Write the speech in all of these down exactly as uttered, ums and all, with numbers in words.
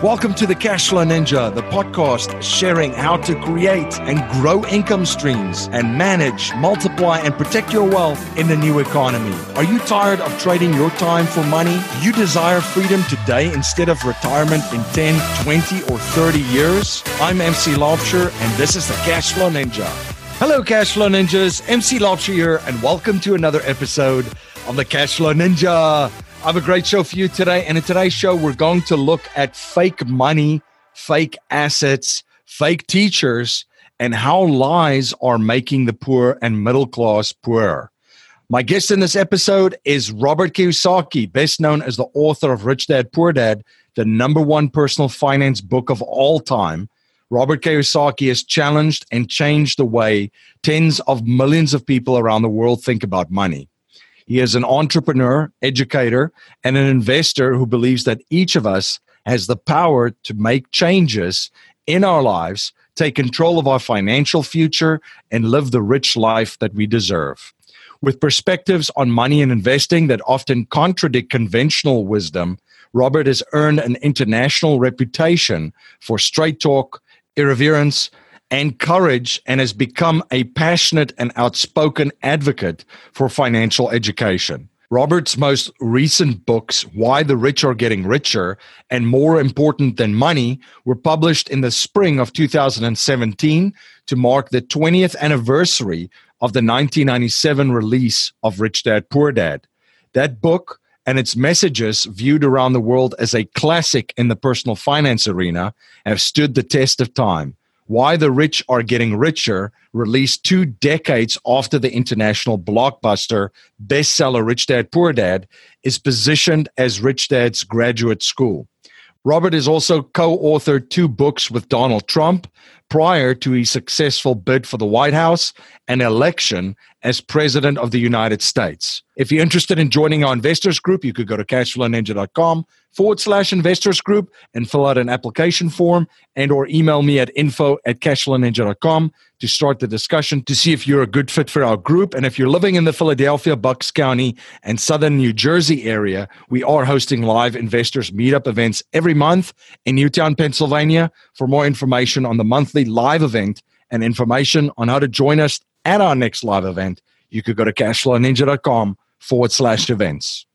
Welcome to the Cashflow Ninja, the podcast sharing how to create and grow income streams and manage, multiply, and protect your wealth in the new economy. Are you tired of trading your time for money? Do you desire freedom today instead of retirement in ten, twenty, or thirty years? I'm M C Laubscher, and this is the Cashflow Ninja. Hello, Cashflow Ninjas. M C Laubscher here, and welcome to another episode of the Cashflow Ninja. I have a great show for you today, and in today's show, we're going to look at fake money, fake assets, fake teachers, and how lies are making the poor and middle class poorer. My guest in this episode is Robert Kiyosaki, best known as the author of Rich Dad, Poor Dad, the number one personal finance book of all time. Robert Kiyosaki has challenged and changed the way tens of millions of people around the world think about money. He is an entrepreneur, educator, and an investor who believes that each of us has the power to make changes in our lives, take control of our financial future, and live the rich life that we deserve. With perspectives on money and investing that often contradict conventional wisdom, Robert has earned an international reputation for straight talk, irreverence, and courage, and has become a passionate and outspoken advocate for financial education. Robert's most recent books, Why the Rich Are Getting Richer and More Important Than Money, were published in the spring of two thousand seventeen to mark the twentieth anniversary of the nineteen ninety-seven release of Rich Dad, Poor Dad. That book and its messages, viewed around the world as a classic in the personal finance arena, have stood the test of time. Why the Rich Are Getting Richer, released two decades after the international blockbuster bestseller Rich Dad, Poor Dad, is positioned as Rich Dad's graduate school. Robert has also co-authored two books with Donald Trump prior to his successful bid for the White House and election as President of the United States. If you're interested in joining our investors group, you could go to cashflowninja.com forward slash investors group and fill out an application form and or email me at info at cashflowninja dot com to start the discussion to see if you're a good fit for our group. And if you're living in the Philadelphia, Bucks County, and Southern New Jersey area, we are hosting live investors meetup events every month in Newtown, Pennsylvania. For more information on the monthly live event and information on how to join us at our next live event, you could go to cashflowninja.com forward slash events.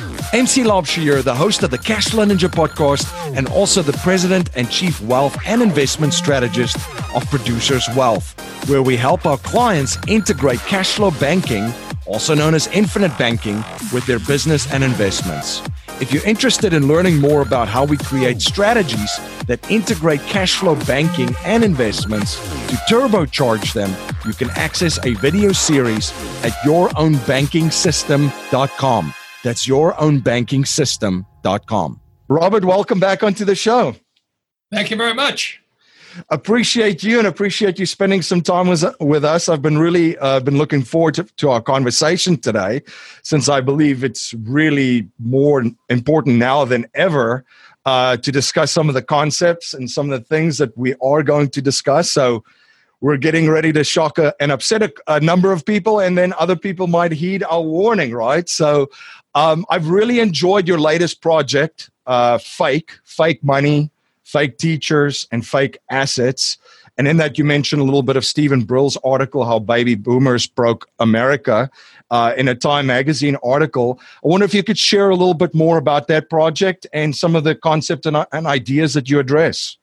M C Laubscher here, the host of the Cashflow Ninja podcast and also the president and chief wealth and investment strategist of Producers Wealth, where we help our clients integrate cash flow banking, also known as infinite banking, with their business and investments. If you're interested in learning more about how we create strategies that integrate cash flow banking and investments to turbocharge them, you can access a video series at your own banking system dot com. That's your own banking system dot com. Robert, welcome back onto the show. Thank you very much. Appreciate you and appreciate you spending some time with, with us. I've been really uh, been looking forward to, to our conversation today, since I believe it's really more important now than ever uh, to discuss some of the concepts and some of the things that we are going to discuss. So we're getting ready to shock a, and upset a, a number of people, and then other people might heed our warning, right? So um, I've really enjoyed your latest project, uh, Fake, Fake Money, Fake Teachers, and Fake Assets. And in that, you mentioned a little bit of Stephen Brill's article, How Baby Boomers Broke America, uh, in a Time magazine article. I wonder if you could share a little bit more about that project and some of the concepts and, and ideas that you address.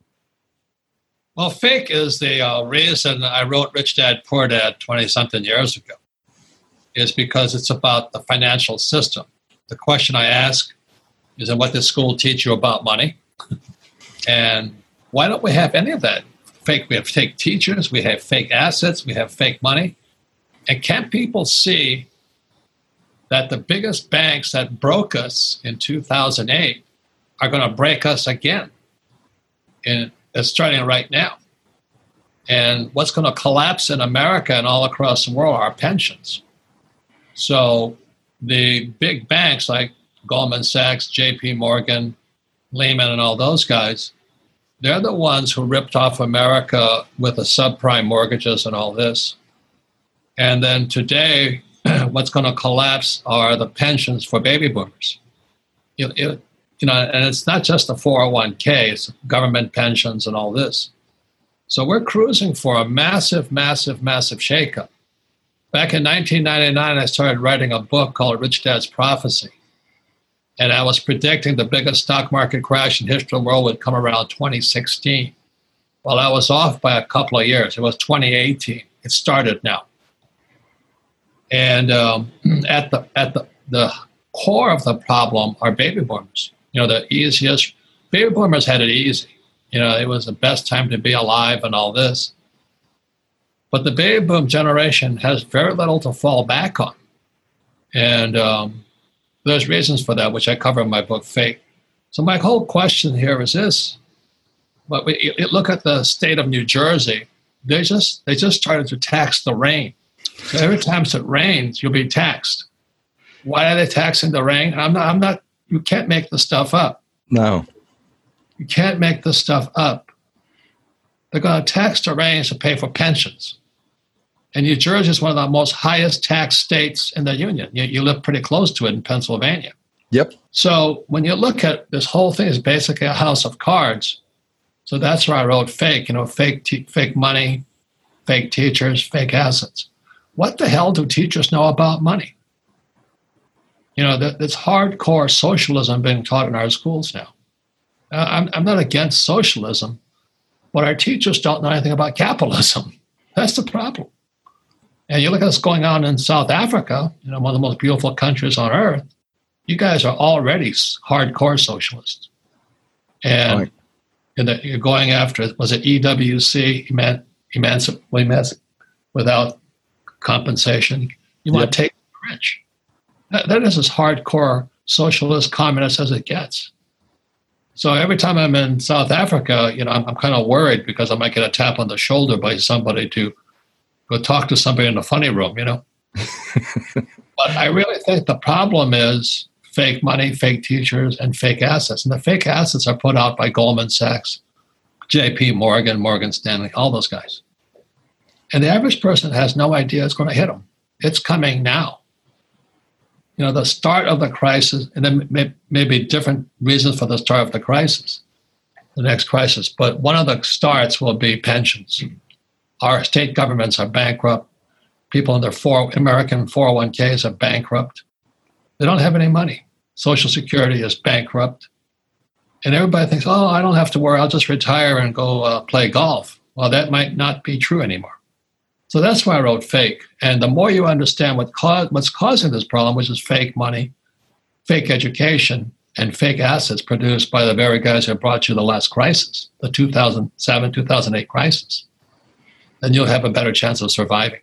Well, fake is the uh, reason I wrote Rich Dad, Poor Dad twenty-something years ago, is because it's about the financial system. The question I ask is, what does school teach you about money? And why don't we have any of that? Fake, we have fake teachers, we have fake assets, we have fake money. And can't people see that the biggest banks that broke us in two thousand eight are going to break us again? And it's starting right now. And what's going to collapse in America and all across the world are pensions. So the big banks like Goldman Sachs, J P Morgan, Lehman, and all those guys, they're the ones who ripped off America with the subprime mortgages and all this. And then today, what's going to collapse are the pensions for baby boomers. It, it, you know, and it's not just the four oh one k, it's government pensions and all this. So we're cruising for a massive, massive, massive shakeup. Back in nineteen ninety-nine, I started writing a book called Rich Dad's Prophecy. And I was predicting the biggest stock market crash in history of the world would come around twenty sixteen. Well, I was off by a couple of years. It was twenty eighteen. It started now. And um, at the at the, the core of the problem are baby boomers. You know, the easiest, baby boomers had it easy. You know, it was the best time to be alive and all this. But the baby boom generation has very little to fall back on. And um, there's reasons for that, which I cover in my book, Fake. So my whole question here is this. But we you look at the state of New Jersey, they just they just started to tax the rain. So every time it rains, you'll be taxed. Why are they taxing the rain? I'm not, I'm not, you can't make the stuff up. No. You can't make this stuff up. They're going to tax the rain to pay for pensions. And New Jersey is one of the most highest tax states in the union. You, you live pretty close to it in Pennsylvania. Yep. So when you look at this whole thing is basically a house of cards. So that's where I wrote Fake, you know, fake te- fake money, fake teachers, fake assets. What the hell do teachers know about money? You know, this hardcore socialism being taught in our schools now. Uh, I'm, I'm not against socialism, but our teachers don't know anything about capitalism. That's the problem. And you look at what's going on in South Africa, you know, one of the most beautiful countries on earth. You guys are already hardcore socialists. And right. in the, you're going after, was it E W C, eman, emancip, emancip, without compensation? You want yep. to take the rich. That, that is as hardcore socialist, communist as it gets. So every time I'm in South Africa, you know, I'm, I'm kind of worried because I might get a tap on the shoulder by somebody to go talk to somebody in the funny room, you know. But I really think the problem is fake money, fake teachers, and fake assets. And the fake assets are put out by Goldman Sachs, J P Morgan, Morgan Stanley, all those guys. And the average person has no idea it's going to hit them. It's coming now. You know, the start of the crisis, and then may, maybe different reasons for the start of the crisis, the next crisis. But one of the starts will be pensions. Our state governments are bankrupt. People in their four, American four oh one k's are bankrupt. They don't have any money. Social Security is bankrupt. And everybody thinks, oh, I don't have to worry. I'll just retire and go uh, play golf. Well, that might not be true anymore. So that's why I wrote Fake. And the more you understand what co- what's causing this problem, which is fake money, fake education, and fake assets produced by the very guys who brought you the last crisis, the two thousand seven, two thousand eight crisis, then you'll have a better chance of surviving.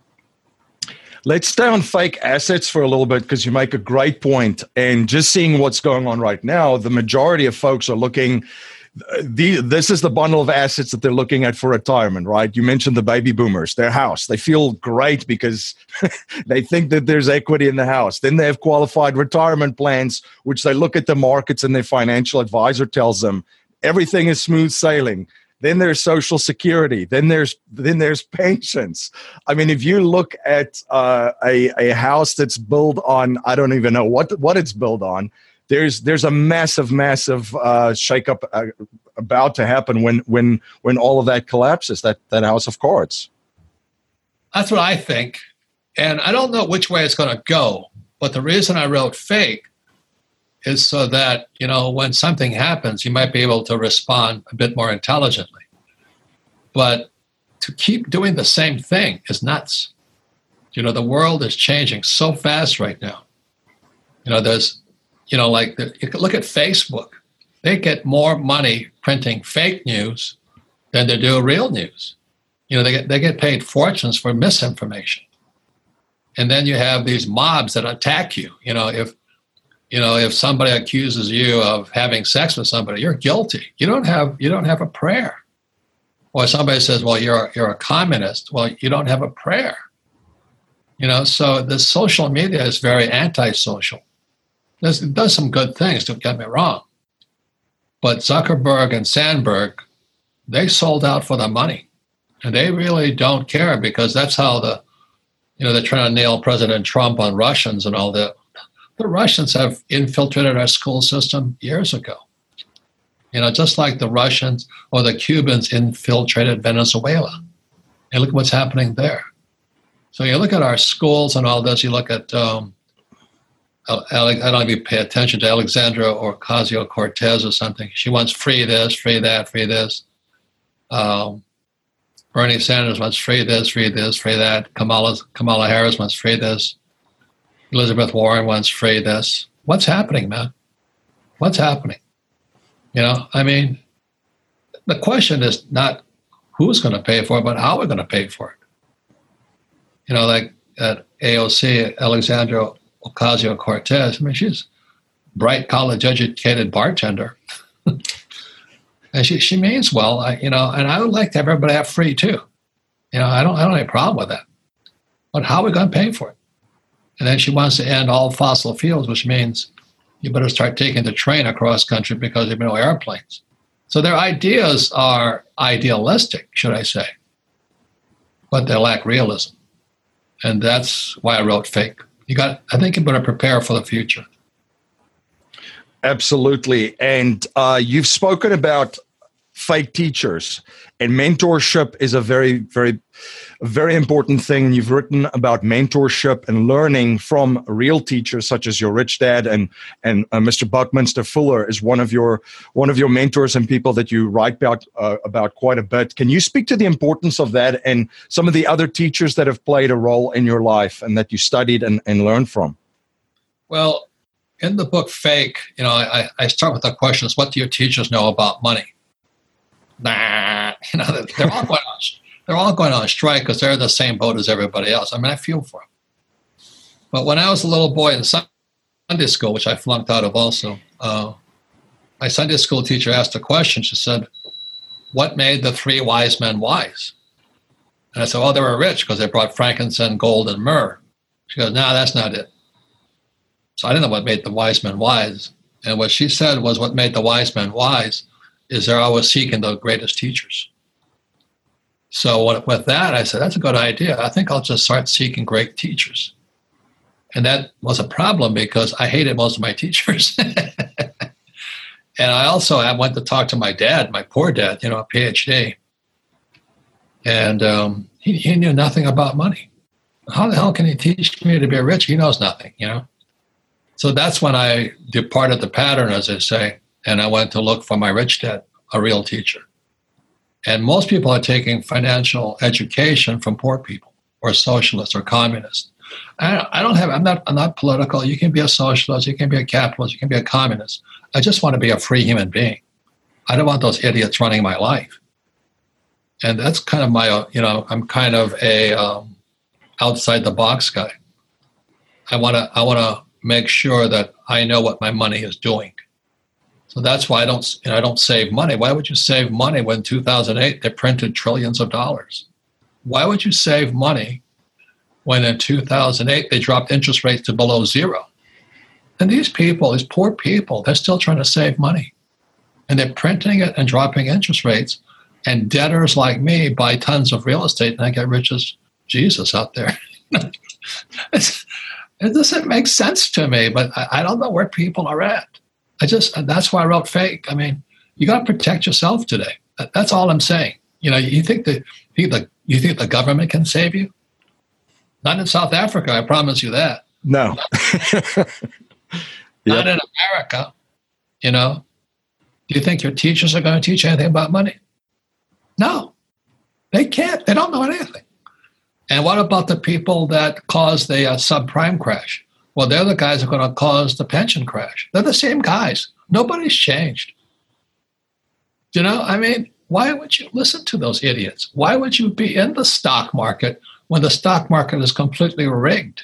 Let's stay on fake assets for a little bit because you make a great point. And just seeing what's going on right now, the majority of folks are looking, the, this is the bundle of assets that they're looking at for retirement, right? You mentioned the baby boomers, their house. They feel great because they think that there's equity in the house. Then they have qualified retirement plans, which they look at the markets and their financial advisor tells them everything is smooth sailing. Then there's Social Security. Then there's then there's pensions. I mean, if you look at uh, a a house that's built on, I don't even know what what it's built on. There's there's a massive massive uh, shakeup uh, about to happen when when when all of that collapses. That that house of cards. That's what I think, and I don't know which way it's going to go. But the reason I wrote Fake is so that, you know, when something happens, you might be able to respond a bit more intelligently. But to keep doing the same thing is nuts. You know, the world is changing so fast right now. You know, there's, you know, like, the, you can look at Facebook. They get more money printing fake news than they do real news. You know, they get they get paid fortunes for misinformation. And then you have these mobs that attack you. You know, if You know, if somebody accuses you of having sex with somebody, you're guilty. You don't have you don't have a prayer. Or somebody says, "Well, you're you're a communist." Well, you don't have a prayer. You know, so the social media is very antisocial. There's, it does some good things. Don't get me wrong, but Zuckerberg and Sandberg, they sold out for the money, and they really don't care because that's how the, you know, they're trying to nail President Trump on Russians and all that. The Russians have infiltrated our school system years ago. You know, just like the Russians or the Cubans infiltrated Venezuela. And look what's happening there. So you look at our schools and all this, you look at, um, I don't know if you pay attention to Alexandra Ocasio-Cortez or something. She wants free this, free that, free this. Um, Bernie Sanders wants free this, free this, free that. Kamala, Kamala Harris wants free this. Elizabeth Warren wants free this. What's happening, man? What's happening? You know, I mean, the question is not who's going to pay for it, but how we're going to pay for it. You know, like at A O C, Alexandra Ocasio-Cortez, I mean, she's a bright, college-educated bartender. And she, she means well, I, you know, and I would like to have everybody have free too. You know, I don't, I don't have any problem with that. But how are we going to pay for it? And then she wants to end all fossil fuels, which means you better start taking the train across country because there are no airplanes. So their ideas are idealistic, should I say, but they lack realism. And that's why I wrote Fake. You got, I think you better prepare for the future. Absolutely. And uh, you've spoken about fake teachers, and mentorship is a very, very, very important thing. You've written about mentorship and learning from real teachers, such as your rich dad, and and uh, Mister Buckminster Fuller is one of your one of your mentors and people that you write about uh, about quite a bit. Can you speak to the importance of that and some of the other teachers that have played a role in your life and that you studied and, and learned from? Well, in the book Fake, you know, I, I start with the questions: what do your teachers know about money? Nah, you know, they're all going on, they're all going on strike because they're in the same boat as everybody else. I mean, I feel for them. But when I was a little boy in Sunday school, which I flunked out of also, uh, my Sunday school teacher asked a question. She said, "What made the three wise men wise?" And I said, "Well, they were rich because they brought frankincense, gold, and myrrh." She goes, "No, that's not it." So I didn't know what made the wise men wise. And what she said was what made the wise men wise is they're always seeking the greatest teachers. So with that, I said, that's a good idea. I think I'll just start seeking great teachers. And that was a problem because I hated most of my teachers. And I also I went to talk to my dad, my poor dad, you know, a P H D. And um, he, he knew nothing about money. How the hell can he teach me to be rich? He knows nothing, you know. So that's when I departed the pattern, as I say, and I went to look for my rich dad, a real teacher. And most people are taking financial education from poor people or socialists or communists. I, I don't have, I'm not, I'm not political. You can be a socialist, you can be a capitalist, you can be a communist. I just want to be a free human being. I don't want those idiots running my life. And that's kind of my, you know, I'm kind of a um, outside the box guy. I want to, I want to make sure that I know what my money is doing. So that's why I don't, you know, I don't save money. Why would you save money when in two thousand eight they printed trillions of dollars? Why would you save money when in two thousand eight they dropped interest rates to below zero? And these people, these poor people, they're still trying to save money. And they're printing it and dropping interest rates. And debtors like me buy tons of real estate and I get rich as Jesus out there. It doesn't make sense to me, but I, I don't know where people are at. I just, that's why I wrote Fake. I mean, you got to protect yourself today. That, that's all I'm saying. You know, you think the, you think the, you think the government can save you? Not in South Africa, I promise you that. No. Not, not in America, you know. Do you think your teachers are going to teach anything about money? No, they can't. They don't know anything. And what about the people that caused the uh, subprime crash? Well, they're the guys who are going to cause the pension crash. They're the same guys. Nobody's changed. You know, I mean, why would you listen to those idiots? Why would you be in the stock market when the stock market is completely rigged?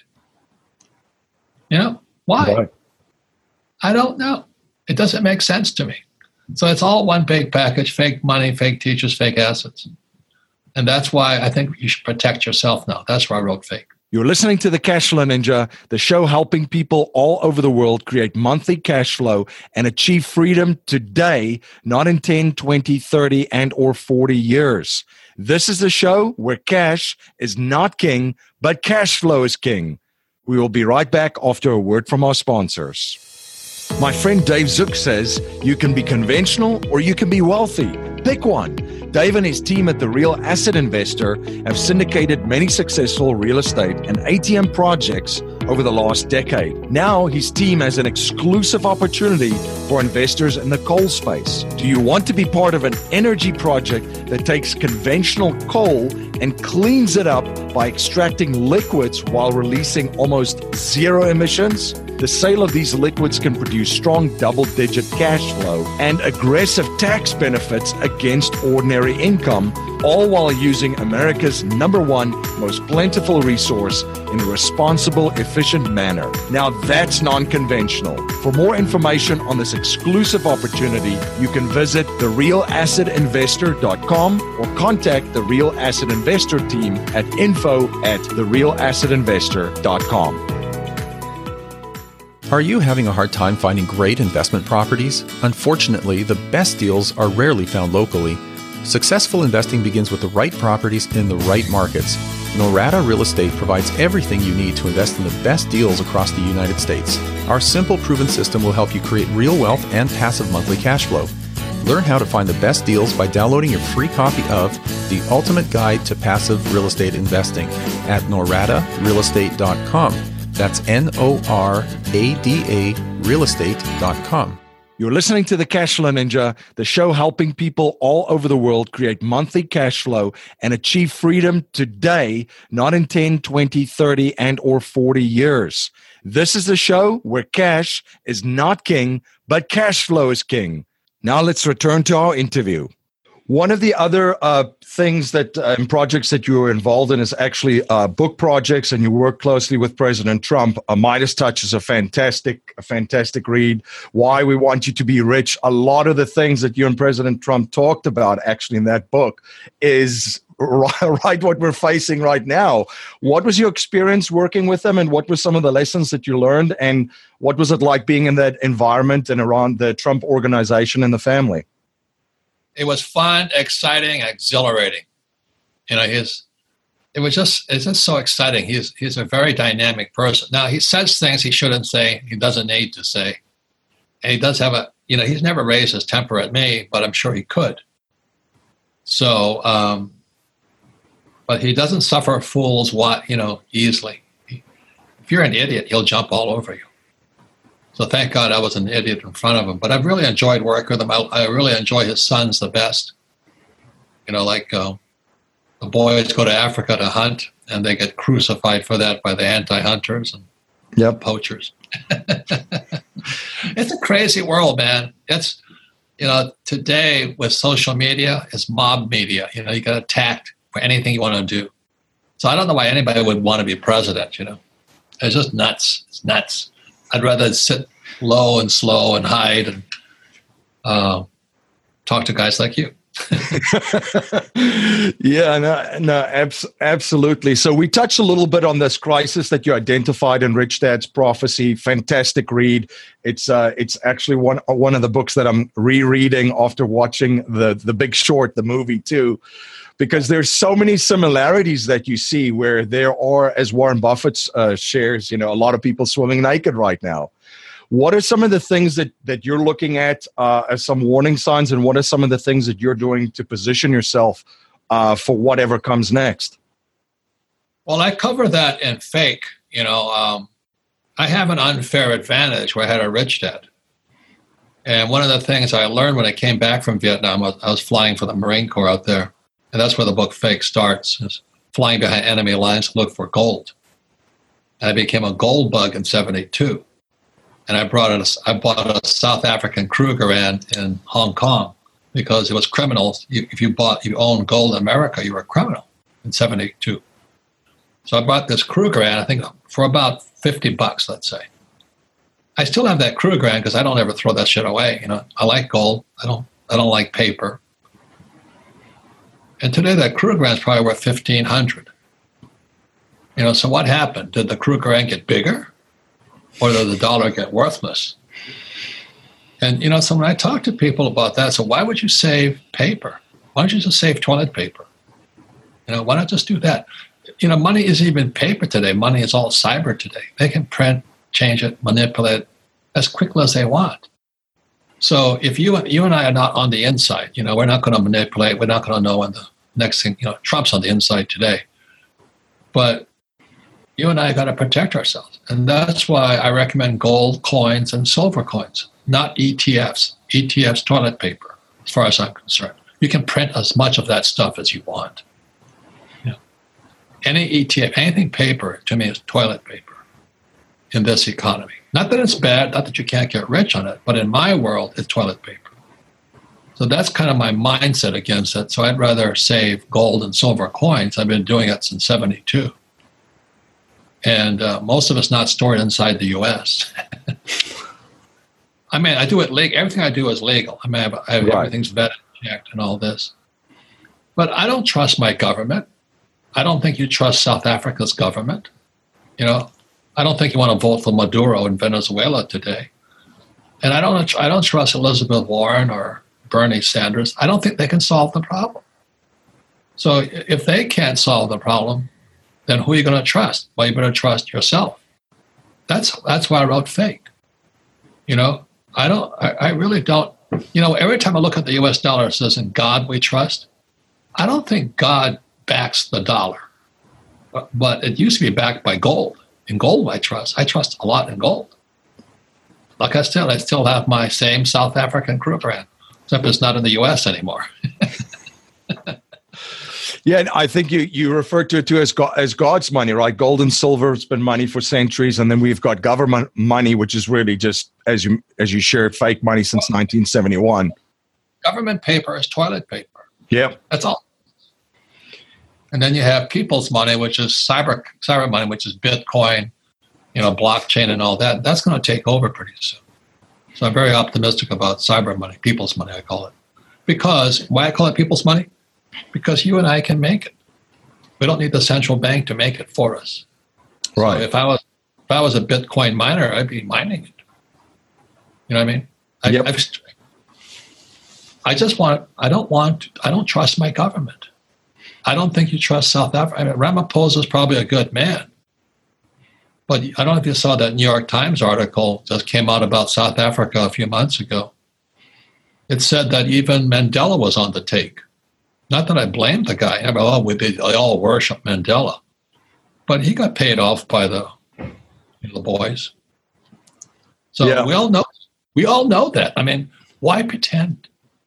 You know, why? Why? I don't know. It doesn't make sense to me. So it's all one big package: fake money, fake teachers, fake assets. And that's why I think you should protect yourself now. That's why I wrote Fake. You're listening to The Cashflow Ninja, the show helping people all over the world create monthly cash flow and achieve freedom today, not in ten, twenty, thirty, and or forty years. This is the show where cash is not king, but cash flow is king. We will be right back after a word from our sponsors. My friend Dave Zook says you can be conventional or you can be wealthy. Pick one. Dave and his team at The Real Asset Investor have syndicated many successful real estate and A T M projects over the last decade. Now his team has an exclusive opportunity for investors in the coal space. Do you want to be part of an energy project that takes conventional coal and cleans it up by extracting liquids while releasing almost zero emissions? The sale of these liquids can produce strong double-digit cash flow and aggressive tax benefits against ordinary income, all while using America's number one most plentiful resource in a responsible, efficient manner. Now that's non-conventional. For more information on this exclusive opportunity, you can visit the real asset investor dot com or contact the Real Asset Investor team at info at the real asset investor dot com. Are you having a hard time finding great investment properties? Unfortunately, the best deals are rarely found locally. Successful investing begins with the right properties in the right markets. Norada Real Estate provides everything you need to invest in the best deals across the United States. Our simple, proven system will help you create real wealth and passive monthly cash flow. Learn how to find the best deals by downloading your free copy of The Ultimate Guide to Passive Real Estate Investing at norada real estate dot com. That's N O R A D A real estate dot com. You're listening to The Cashflow Ninja, the show helping people all over the world create monthly cash flow and achieve freedom today, not in ten, twenty, thirty, and or forty years. This is the show where cash is not king, but cash flow is king. Now let's return to our interview. One of the other uh, things that uh, in projects that you were involved in is actually uh, book projects, and you work closely with President Trump. Uh, Midas Touch is a fantastic, a fantastic read. Why We Want You to Be Rich. A lot of the things that you and President Trump talked about actually in that book is right what we're facing right now. What was your experience working with them, and what were some of the lessons that you learned, and what was it like being in that environment and around the Trump organization and the family? It was fun, exciting, exhilarating. You know, his it was just it's just so exciting. He's he's a very dynamic person. Now he says things he shouldn't say, he doesn't need to say. And he does have a you know, he's never raised his temper at me, but I'm sure he could. So um, but he doesn't suffer fools what, you know, easily. He, if you're an idiot, he'll jump all over you. So thank God I was an idiot in front of him. But I've really enjoyed working with him. I, I really enjoy his sons the best. You know, like uh, the boys go to Africa to hunt, and they get crucified for that by the anti-hunters and yep. poachers. It's a crazy world, man. It's, you know, today with social media, it's mob media. You know, you get attacked for anything you want to do. So I don't know why anybody would want to be president, you know. It's just nuts. It's nuts. I'd rather sit low and slow and hide and uh, talk to guys like you. yeah, no, no, abs- absolutely. So we touched a little bit on this crisis that you identified in Rich Dad's Prophecy. Fantastic read. It's uh, it's actually one one of the books that I'm rereading after watching the the Big Short, the movie too. Because there's so many similarities that you see where there are, as Warren Buffett uh, shares, you know, a lot of people swimming naked right now. What are some of the things that, that you're looking at uh, as some warning signs, and what are some of the things that you're doing to position yourself uh, for whatever comes next? Well, I cover that in Fake. You know, um, I have an unfair advantage where I had a rich dad. And one of the things I learned when I came back from Vietnam, was I was flying for the Marine Corps out there. And that's where the book Fake starts, is flying behind enemy lines to look for gold. And I became a gold bug in seventy-two. And I brought a, I bought a South African Krugerrand in Hong Kong because it was criminal. You, if you bought, you owned gold in America, you were a criminal in seventy-two. So I bought this Krugerrand, I think, for about fifty bucks, let's say. I still have that Krugerrand because I don't ever throw that shit away. You know, I like gold. I don't. I don't like paper. And today that Krugerrand is probably worth fifteen hundred. You know, so what happened? Did the Krugerrand get bigger, or did the dollar get worthless? And you know, so when I talk to people about that, so why would you save paper? Why don't you just save toilet paper? You know, why not just do that? you know, money isn't even paper today. Money is all cyber today. They can print, change it, manipulate it as quickly as they want. So if you you and I are not on the inside, you know, we're not going to manipulate. We're not going to know when the next thing, you know, Trump's on the inside today. But you and I got to protect ourselves. And that's why I recommend gold coins and silver coins, not E T Fs. E T Fs, toilet paper, as far as I'm concerned. You can print as much of that stuff as you want. Yeah. Any E T F, anything paper, to me, is toilet paper in this economy. Not that it's bad, not that you can't get rich on it, but in my world, it's toilet paper. So that's kind of my mindset against it. So I'd rather save gold and silver coins. I've been doing it since seventy-two. And uh, most of it's not stored inside the U S I mean, I do it legal. Everything I do is legal. I mean, I have, I have, right. Everything's vetted, checked, and all this. But I don't trust my government. I don't think you trust South Africa's government. You know, I don't think you want to vote for Maduro in Venezuela today. And I don't I don't trust Elizabeth Warren or Bernie Sanders. I don't think they can solve the problem. So if they can't solve the problem, then who are you going to trust? Well, you better trust yourself. That's that's why I wrote Fake. You know, I don't I, I really don't, you know, every time I look at the U S dollar, it says, "In God we trust." I don't think God backs the dollar. But, but it used to be backed by gold. In gold, I trust. I trust a lot in gold. Like I said, I still have my same South African Krugerrand, except it's not in the U S anymore. Yeah, and I think you, you refer to it too as, God, as God's money, right? Gold and silver has been money for centuries, and then we've got government money, which is really just, as you as you shared, fake money since nineteen seventy-one. Government paper is toilet paper. Yeah. That's all. And then you have people's money, which is cyber cyber money, which is Bitcoin, you know, blockchain and all that. That's going to take over pretty soon. So I'm very optimistic about cyber money, people's money, I call it. Because, why I call it people's money? Because you and I can make it. We don't need the central bank to make it for us. Right. So if I was if I was a Bitcoin miner, I'd be mining it. You know what I mean? I, yep. I've, I just want, I don't want, I don't trust my government. I don't think you trust South Africa. I mean, Ramaphosa is probably a good man. But I don't know if you saw that New York Times article just came out about South Africa a few months ago. It said that even Mandela was on the take. Not that I blame the guy. I mean, oh, we, they all worship Mandela. But he got paid off by the, you know, the boys. So yeah. we all know we all know that. I mean, why pretend?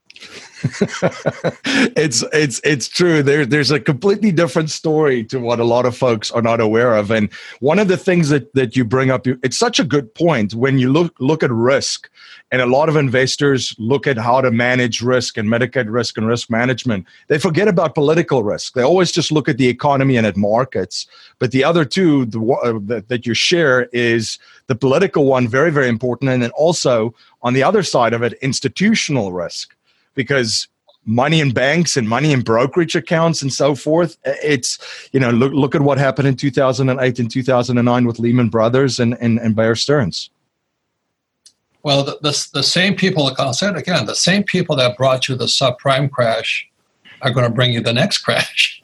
it's it's it's true. There there's a completely different story to what a lot of folks are not aware of. And one of the things that, that you bring up, it's such a good point when you look look at risk. And a lot of investors look at how to manage risk and mitigate risk and risk management. They forget about political risk. They always just look at the economy and at markets. But the other two the, uh, that, that you share is the political one, very, very important. And then also on the other side of it, institutional risk. Because money in banks and money in brokerage accounts and so forth, it's, you know, look look at what happened in two thousand eight and two thousand nine with Lehman Brothers and, and, and Bear Stearns. Well, the, the, the same people, I'll say it again, the same people that brought you the subprime crash are going to bring you the next crash.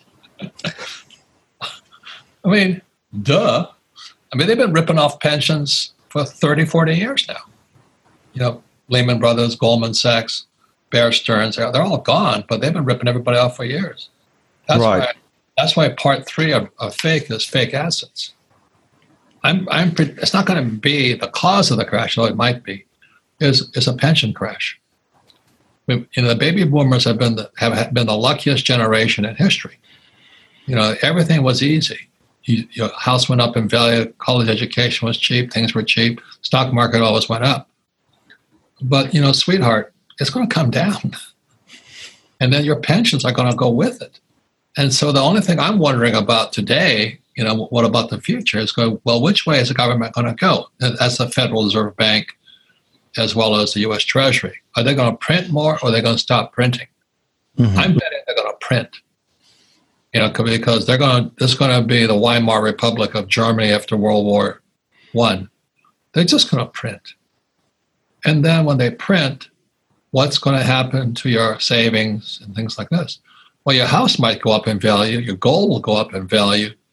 I mean, duh. I mean, they've been ripping off pensions for thirty, forty years now. You know, Lehman Brothers, Goldman Sachs, Bear Stearns, they're all gone, but they've been ripping everybody off for years. That's right. why That's why part three of, of fake is fake assets. I'm, I'm, it's not going to be the cause of the crash, though it might be. Is is a pension crash. You know, the baby boomers have been the, have been the luckiest generation in history. You know, everything was easy. You, your house went up in value, college education was cheap, things were cheap, stock market always went up. But, you know, sweetheart, it's going to come down. And then your pensions are going to go with it. And so the only thing I'm wondering about today, you know, what about the future, is go, well, which way is the government going to go? As the Federal Reserve Bank, as well as the U S Treasury. Are they going to print more, or are they going to stop printing? Mm-hmm. I'm betting they're going to print. You know, because they're going to, this is going to be the Weimar Republic of Germany after World War One. They're just going to print. And then when they print, what's going to happen to your savings and things like this? Well, your house might go up in value, your gold will go up in value,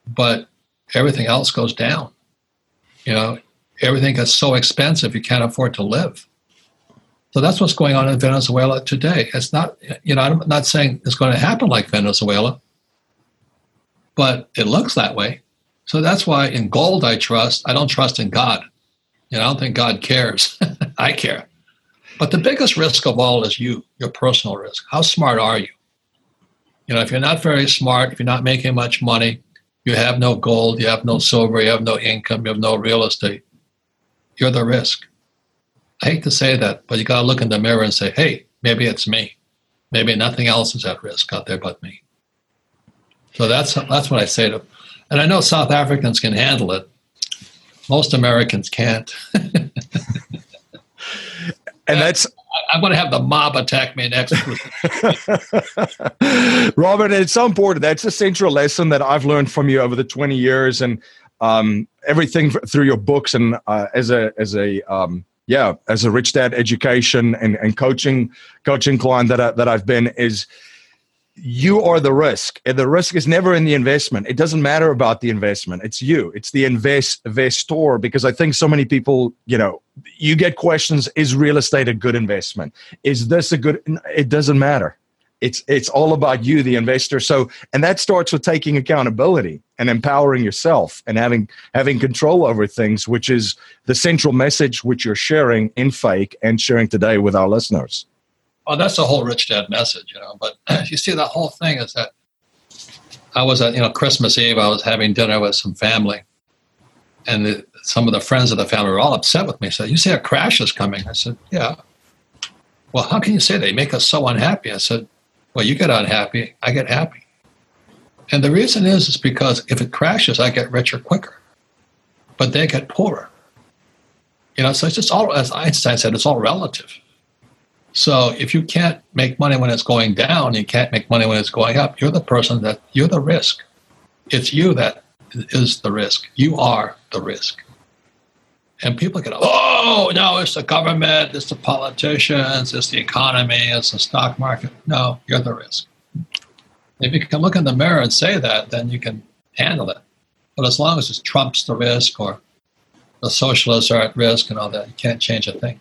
but everything else goes down. You know, everything gets so expensive you can't afford to live. So that's what's going on in Venezuela today. It's not, you know, I'm not saying it's going to happen like Venezuela, but it looks that way. So that's why in gold I trust. I don't trust in God. You know, I don't think God cares. I care. But the biggest risk of all is you, your personal risk. How smart are you? You know, if you're not very smart, if you're not making much money, you have no gold, you have no silver, you have no income, you have no real estate, you're the risk. I hate to say that, but you got to look in the mirror and say, hey, maybe it's me. Maybe nothing else is at risk out there but me. So that's that's what I say to them. And I know South Africans can handle it. Most Americans can't. And that's, I'm going to have the mob attack me next week. Robert, it's so important. That's a central lesson that I've learned from you over the twenty years, and um, everything through your books, and uh, as a as a um, yeah as a Rich Dad education and, and coaching coaching client that I, that I've been is. You are the risk, and the risk is never in the investment. It doesn't matter about the investment. It's you. It's the invest investor, because I think so many people, you know, you get questions, is real estate a good investment? Is this a good, it doesn't matter. It's, it's all about you, the investor. So, and that starts with taking accountability and empowering yourself and having, having control over things, which is the central message which you're sharing in Fake and sharing today with our listeners. Well, that's the whole Rich Dad message, you know. But you see, the whole thing is that I was at, you know, Christmas Eve, I was having dinner with some family. And the, some of the friends of the family were all upset with me. Said, you say a crash is coming? I said, yeah. Well, how can you say that? You make us so unhappy. I said, well, you get unhappy, I get happy. And the reason is, is because if it crashes, I get richer quicker. But they get poorer. You know, so it's just all, as Einstein said, it's all relative. So if you can't make money when it's going down, you can't make money when it's going up, you're the person that, you're the risk. It's you that is the risk. You are the risk. And people get, oh, no, it's the government, it's the politicians, it's the economy, it's the stock market. No, you're the risk. If you can look in the mirror and say that, then you can handle it. But as long as it's Trump's the risk or the socialists are at risk and all that, you can't change a thing.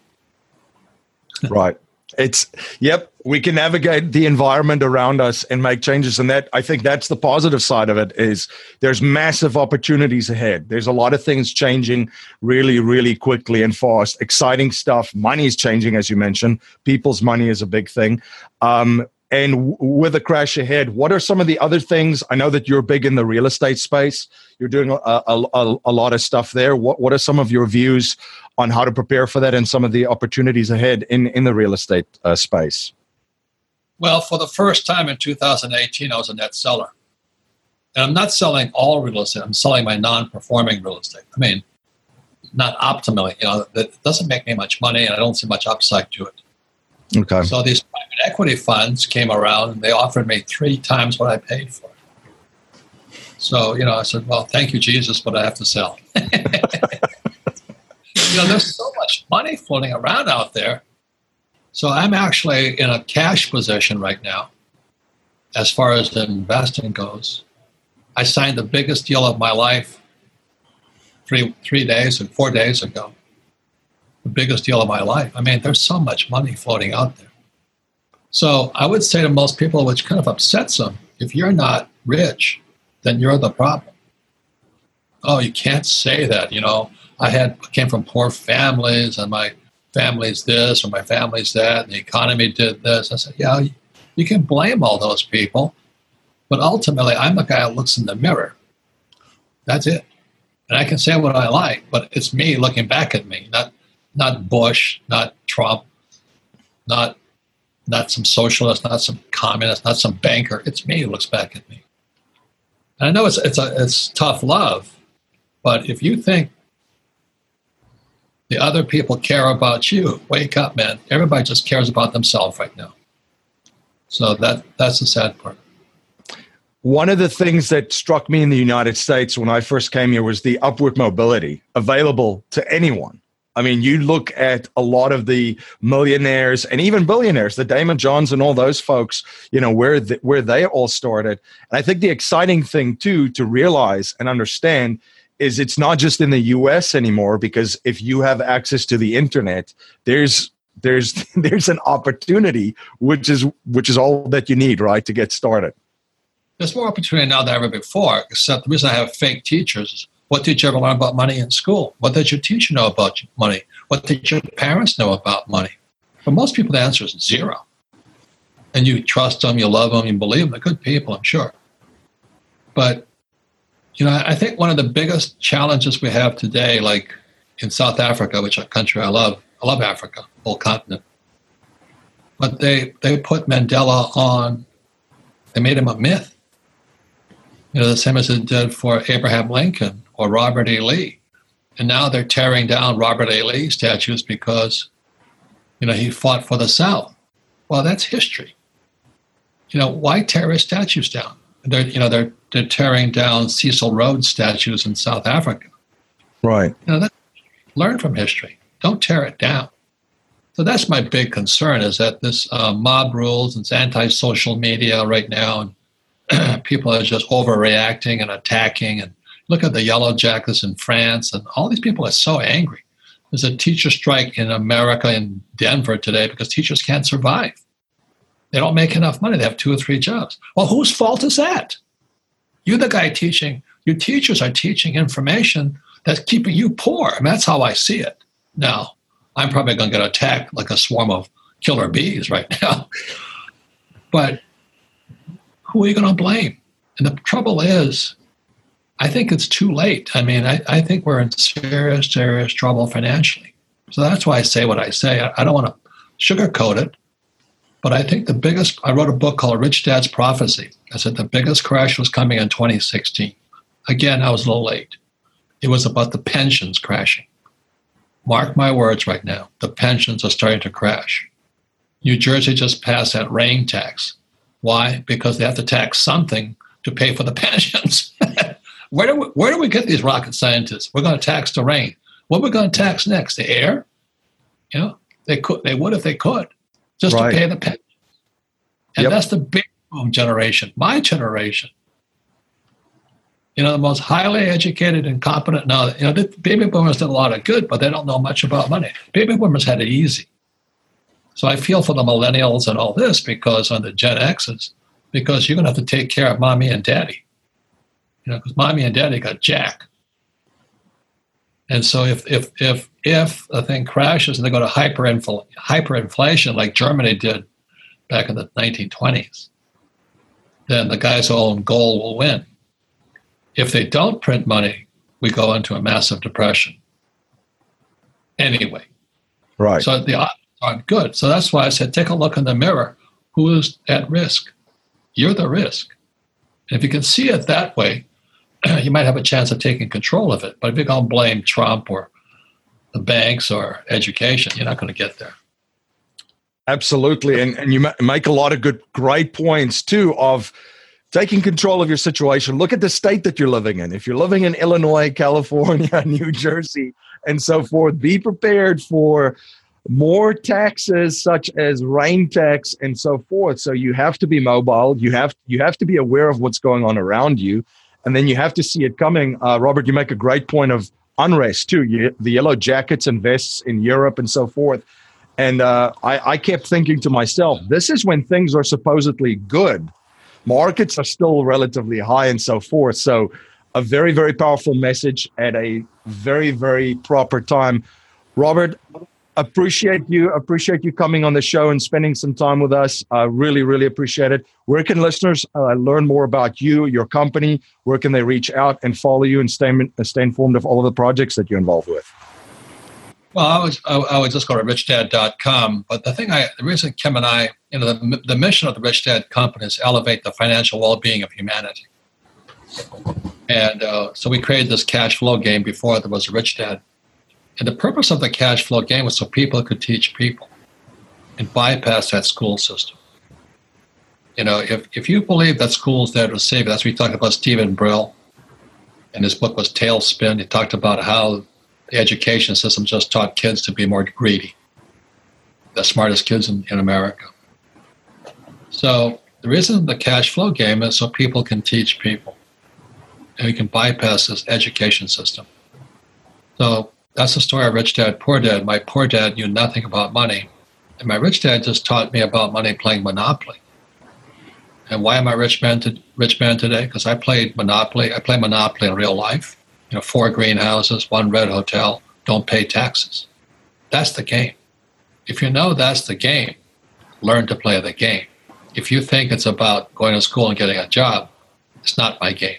Right. It's, yep, we can navigate the environment around us and make changes. And that, I think that's the positive side of it, is there's massive opportunities ahead. There's a lot of things changing really, really quickly and fast. Exciting stuff. Money is changing, as you mentioned. People's money is a big thing. Um, and w- with a crash ahead, what are some of the other things? I know that you're big in the real estate space. You're doing a, a, a, a lot of stuff there. What, what are some of your views on how to prepare for that and some of the opportunities ahead in, in the real estate uh, space? Well, for the first time in two thousand eighteen, I was a net seller. And I'm not selling all real estate. I'm selling my non-performing real estate. I mean, not optimally. You know, that doesn't make me much money, and I don't see much upside to it. Okay. So these private equity funds came around, and they offered me three times what I paid for it. So, you know, I said, well, thank you, Jesus, but I have to sell. You know, there's so much money floating around out there. So I'm actually in a cash position right now as far as the investing goes. I signed the biggest deal of my life three three days and four days ago. The biggest deal of my life. I mean, there's so much money floating out there. So I would say to most people, which kind of upsets them, if you're not rich, then you're the problem. Oh, you can't say that, you know. I had came from poor families, and my family's this, or my family's that, and the economy did this. I said, yeah, you can blame all those people, but ultimately, I'm the guy who looks in the mirror. That's it. And I can say what I like, but it's me looking back at me, not not Bush, not Trump, not not some socialist, not some communist, not some banker. It's me who looks back at me. And I know it's it's a it's tough love, but if you think the other people care about you, wake up, man. Everybody just cares about themselves right now. So that that's the sad part. One of the things that struck me in the United States when I first came here was the upward mobility available to anyone. I mean, you look at a lot of the millionaires and even billionaires, the Damon Johns and all those folks, you know, where the, where they all started. And I think the exciting thing, too, to realize and understand is it's not just in the U S anymore, because if you have access to the internet, there's there's there's an opportunity, which is which is all that you need, right, to get started. There's more opportunity now than ever before, except the reason I have fake teachers is, what did you ever learn about money in school? What did your teacher know about money? What did your parents know about money? For most people, the answer is zero. And you trust them, you love them, you believe them. They're good people, I'm sure. But, you know, I think one of the biggest challenges we have today, like in South Africa, which is a country I love, I love Africa, whole continent. But they, they put Mandela on, they made him a myth. You know, the same as it did for Abraham Lincoln or Robert E. Lee. And now they're tearing down Robert E. Lee statues because, you know, he fought for the South. Well, that's history. You know, why tear his statues down? They're, you know, they're, they're tearing down Cecil Rhodes statues in South Africa. Right. You know, that, learn from history. Don't tear it down. So that's my big concern, is that this uh, mob rules, it's anti-social media right now, and people are just overreacting and attacking. And look at the Yellow Jackets in France, and all these people are so angry. There's a teacher strike in America, in Denver today, because teachers can't survive. They don't make enough money. They have two or three jobs. Well, whose fault is that? You're the guy teaching. Your teachers are teaching information that's keeping you poor. I mean, that's how I see it. Now, I'm probably going to get attacked like a swarm of killer bees right now. But who are you going to blame? And the trouble is, I think it's too late. I mean, I, I think we're in serious, serious trouble financially. So that's why I say what I say. I, I don't want to sugarcoat it, but I think the biggest, I wrote a book called Rich Dad's Prophecy. I said the biggest crash was coming in twenty sixteen. Again, I was a little late. It was about the pensions crashing. Mark my words right now, the pensions are starting to crash. New Jersey just passed that rain tax. Why? Because they have to tax something to pay for the pensions. Where do we, where do we get these rocket scientists? We're going to tax the rain. What are we going to tax next? The air? You know, they could, they would if they could, just right. to pay the pensions. And yep. That's the big boom generation, my generation. You know, the most highly educated and competent. Now, you know, the baby boomers did a lot of good, but they don't know much about money. Baby boomers had it easy. So I feel for the millennials and all this, because on the Gen X's, because you're going to have to take care of mommy and daddy. You know, because mommy and daddy got jack. And so if if if if the thing crashes and they go to hyperinfl- hyperinflation like Germany did back in the nineteen twenties, then the guys who own gold will win. If they don't print money, we go into a massive depression. Anyway. Right. So the odds aren't good. So that's why I said, take a look in the mirror. Who is at risk? You're the risk. And if you can see it that way, you might have a chance of taking control of it. But if you're going to blame Trump or the banks or education, you're not going to get there. Absolutely. And and you make a lot of good, great points, too, of taking control of your situation. Look at the state that you're living in. If you're living in Illinois, California, New Jersey, and so forth, be prepared for more taxes such as rain tax and so forth. So you have to be mobile. You have you have to be aware of what's going on around you. And then you have to see it coming. Uh, Robert, you make a great point of unrest, too. You, the Yellow Jackets and vests in Europe and so forth. And uh, I, I kept thinking to myself, this is when things are supposedly good. Markets are still relatively high and so forth. So a very, very powerful message at a very, very proper time. Robert, appreciate you. Appreciate you coming on the show and spending some time with us. I uh, really, really appreciate it. Where can listeners uh, learn more about you, your company? Where can they reach out and follow you and stay, stay informed of all of the projects that you're involved with? Well, I was I, I would just go to rich dad dot com. But the thing I, the reason Kim and I, you know, the, the mission of the Rich Dad Company is elevate the financial well-being of humanity. And uh, so we created this cash flow game before there was a Rich Dad. And the purpose of the cash flow game was so people could teach people and bypass that school system. You know, if, if you believe that school's there to save you, that's what we talked about Stephen Brill, and his book was Tailspin. He talked about how the education system just taught kids to be more greedy. The smartest kids in, in America. So the reason the cash flow game is so people can teach people. And we can bypass this education system. So that's the story of Rich Dad, Poor Dad. My poor dad knew nothing about money. And my rich dad just taught me about money playing Monopoly. And why am I a rich man, to, rich man today? Because I played Monopoly. I play Monopoly in real life. You know, four greenhouses, one red hotel, don't pay taxes. That's the game. If you know that's the game, learn to play the game. If you think it's about going to school and getting a job, it's not my game.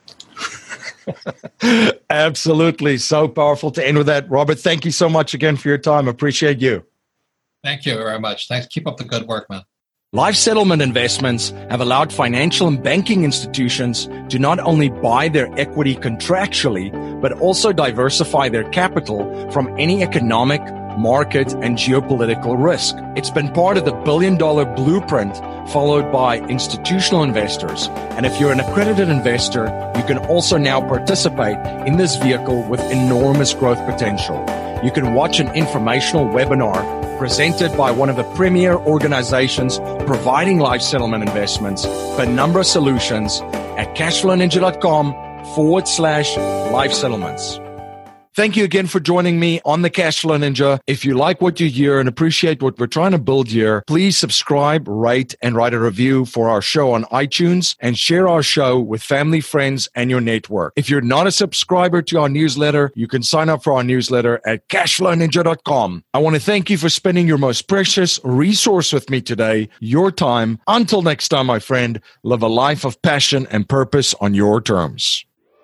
Absolutely. So powerful to end with that. Robert, thank you so much again for your time. Appreciate you. Thank you very much. Thanks. Keep up the good work, man. Life settlement investments have allowed financial and banking institutions to not only buy their equity contractually, but also diversify their capital from any economic, market, and geopolitical risk. It's been part of the billion dollar blueprint followed by institutional investors. And if you're an accredited investor, you can also now participate in this vehicle with enormous growth potential. You can watch an informational webinar presented by one of the premier organizations providing life settlement investments, Penumbra Solutions, at cashflowninja.com forward slash life settlements. Thank you again for joining me on the Cashflow Ninja. If you like what you hear and appreciate what we're trying to build here, please subscribe, rate, and write a review for our show on iTunes and share our show with family, friends, and your network. If you're not a subscriber to our newsletter, you can sign up for our newsletter at cashflow ninja dot com. I want to thank you for spending your most precious resource with me today, your time. Until next time, my friend, live a life of passion and purpose on your terms.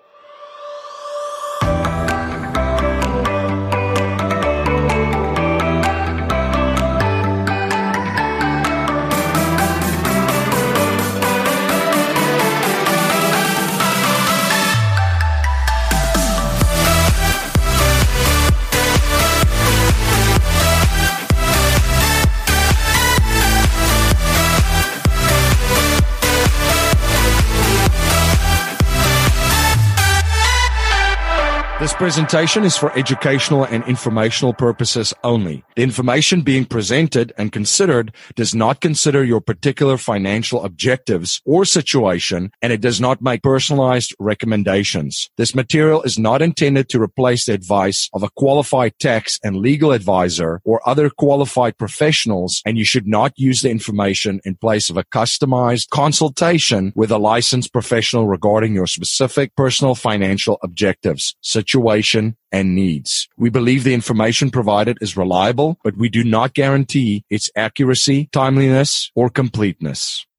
This presentation is for educational and informational purposes only. The information being presented and considered does not consider your particular financial objectives or situation, and it does not make personalized recommendations. This material is not intended to replace the advice of a qualified tax and legal advisor or other qualified professionals, and you should not use the information in place of a customized consultation with a licensed professional regarding your specific personal financial objectives, situation, and needs. We believe the information provided is reliable, but we do not guarantee its accuracy, timeliness, or completeness.